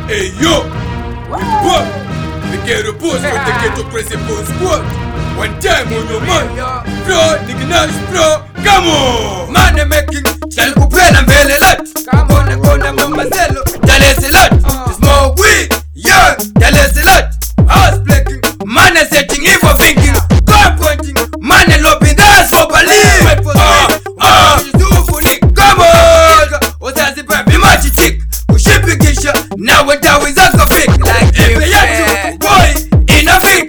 Hey yo, what? The ghetto boss with the ghetto principal squad. One time on your man, bro, nigga nice bro, come on. Money making, shall kupela mbele lot. Kona mama zelo, jalesi lot. Smoke weed, yeah, jalesi lot. House breaking, money setting, evil thinking, God pointing, money lobbying, that's for believe. Come on, Ozazi baby, machi tick. Ushipi kisha, now when that is a fake. Like if they are boy, in a fake.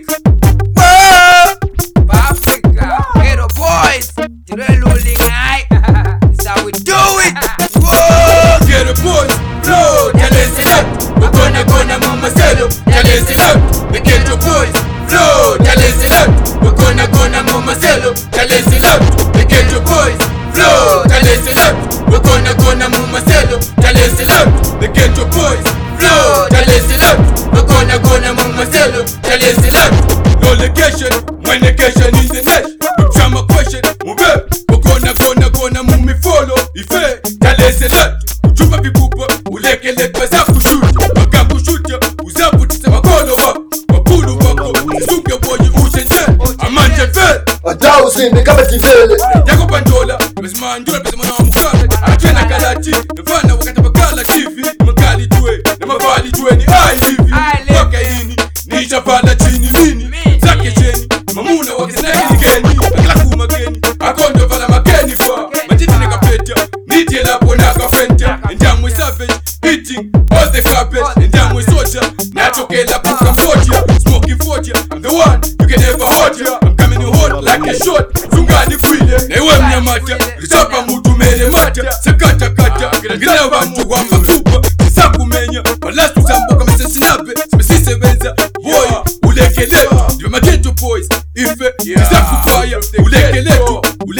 Africa, ghetto boys, ruling high. That's how we do it. Whoa, ghetto boys, flow, jalesi lot. We're gonna mama zelo, jalesi lot. The ghetto boys, flow, jalesi lot. We're gonna mama zelo, jalesi lot. The ghetto boys, flow, jalesi lot. We're gonna mama zelo, jalesi lot. The ghetto boys, flow, jalesi lot. We're gonna mama zelo, jalesi lot. No location, my location is the next. Drama question, move. We're gonna move me follow. Ife, jalesi lot. Chupa vipupa, ulekele pesa kushuta. Waka kushuta, uzabutisa makolo wako. Wapulu wako, zisuke boyi ujenje. Amanje fel. Adao zinde kama kivele. Yako pandola, mesima njula pesa mwana wa mukala. Achena kalati, nefana wakati bakala TV. Makali jue, na mafali jue ni ai hivi. Waka ini, nisha pala chini mini. Zake cheni, mamuna wakiseneki keni. Akila kuma keni, akondo vala makeni fa. Matiti neka petia, niti elapo naka fenta. Ndamwe savage, beating all the carpet. Ndamwe soldier, natokela puka mfotia. Smoking 40, I'm the one, you can never hold ya. I'm coming in hot like a shot. Zungani kwile, newe mnyamata. Risapa mutu mere mata. Sakata kata, gina bantu wa makupa. Sisaku menya, walastu zamboka mesesinape. Simesise benza, boy, ulekeletu. Diwe magento boys, ife, sisaku kwaya. Ulekeletu.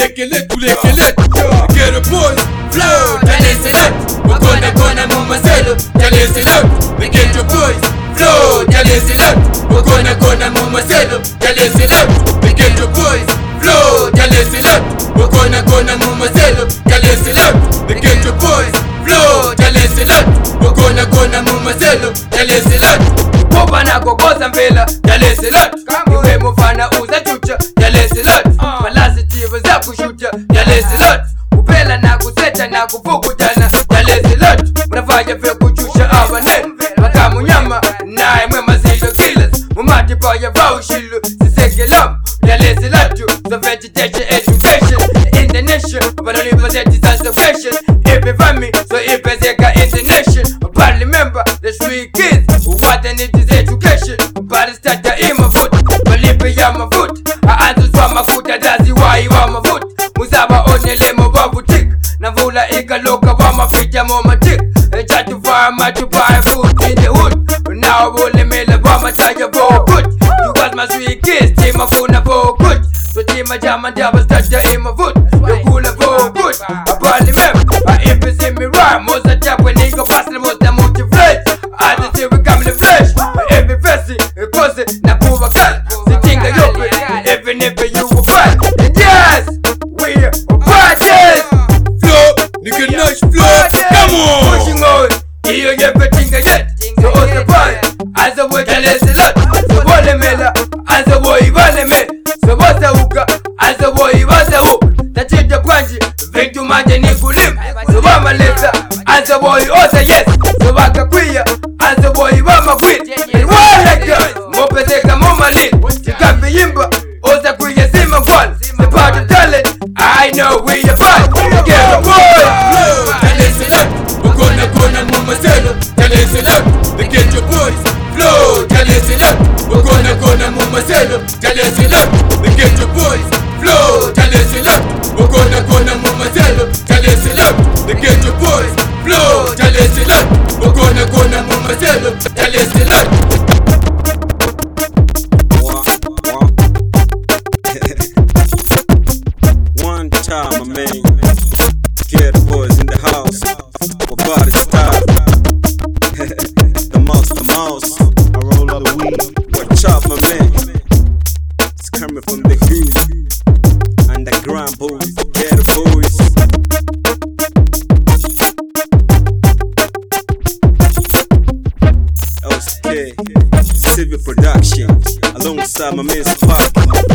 Ghetto boys, flow, jalesi lot. We're gonna mama zelo, jalesi lot. The ghetto boys, flow, jalesi lot. We're gonna mama zelo, jalesi lot. The ghetto boys, flow, jalesi lot. We're gonna mama zelo, jalesi lot. The ghetto boys, flow, jalesi lot. We're gonna mama zelo, jalesi lot. Kopa na kokoza mbela, jalesi lot. Iwe mufana uza chucha, jalesi lot. Malasi tivu za kushuta, jalesi lot. Upela na kuseta na kufukutana, jalesi lot. Mnafanya fe kuchusha abane, makamu nyama, nae mwema zilo killers. Mumati pa ya vau shilu, siseke lam, jalesi lot. So vegetation education, in the nation. But only for that is salvation. If it me, so if it's in the nation. But remember, the street kids, what they need is education. But it's that in my foot, believe me on my foot. I answer from my foot, that's why you on my foot. Muzaba onele mo babu tick. Navula ikaloka wa mapita mo matik. Chat to farm to buy food in the hood. Now only me la wa mataya for good. You got my sweet kids, team my phone for good. So team my jam and double touch in my foot. You cool for good. I probably remember. If you see me rhyme, most of the time when nigga pass the most I'm motivated. I just see we come in the flesh. Every verse, cause it na kuva kal. Sitinga yope, even if you were bad. And yes, we're parties. Flow, nigga nice flow, come on. Pushing on, you everything again. So what's the point? As a way to listen lot. So what the mela, as a way one me. So what's the hookah, as a way was a hook. That is the branch, bring to my Nikulim. So I'm a letter, as a boy also yes. So I can queer, as a boy I'm a queen. And why like that? Mopeteka mama lin. You can't be imba, also queer Simon one. The part of talent, I know we are fine. Get a boy. Jalesi lot. We're gonna mama zelo, jalesi lot. The ghetto boys, flow, jalesi lot. We're gonna mama zelo, jalesi lot. The ghetto boys, flow, jalesi lot. We're gonna mama zelo, jalesi lot. The ghetto boys, flow, jalesi lot. We're gonna mama zelo, jalesi lot. One time, my man. Ghetto boys in the house. My body style. the most. I roll up the weed. Watch out, my man. It's coming from the hood. Underground boys, ghetto boys. production alongside my man Spark.